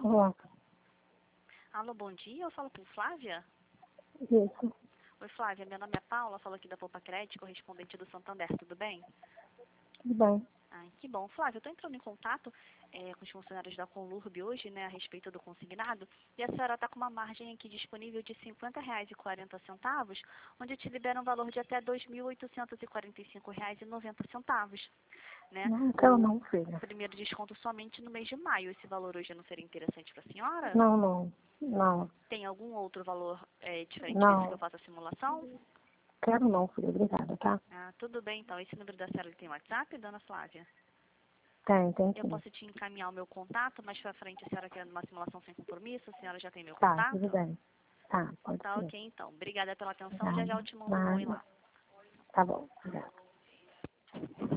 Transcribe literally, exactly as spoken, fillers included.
Olá. Alô, bom dia, eu falo com Flávia? Isso. Oi, Flávia, meu nome é Paula, falo aqui da Poupa Crédito, correspondente do Santander, tudo bem? Tudo bem. Ai, que bom. Flávia, eu estou entrando em contato é, com os funcionários da Conlurb hoje, né, a respeito do consignado, e a senhora está com uma margem aqui disponível de cinquenta reais e quarenta centavos, onde te libera um valor de até dois mil oitocentos e quarenta e cinco reais e noventa centavos, né? Não quero O não, filha. primeiro desconto somente no mês de maio. Esse valor hoje não seria interessante para a senhora? Não, não. Não. Tem algum outro valor é, diferente desse que eu Não. faço a simulação? Quero não, filha. Obrigada, tá? Ah, tudo bem, então. Esse número da senhora tem WhatsApp, dona Flávia? Tem, tem Eu sim. posso te encaminhar o meu contato, mais pra frente a senhora quer uma simulação sem compromisso, a senhora já tem meu Tá, tudo contato? bem. Tá, pode Tá ser. ok, então. Obrigada pela atenção, já já eu Obrigada. te mando um oi Nada. lá. Tá bom. Obrigada.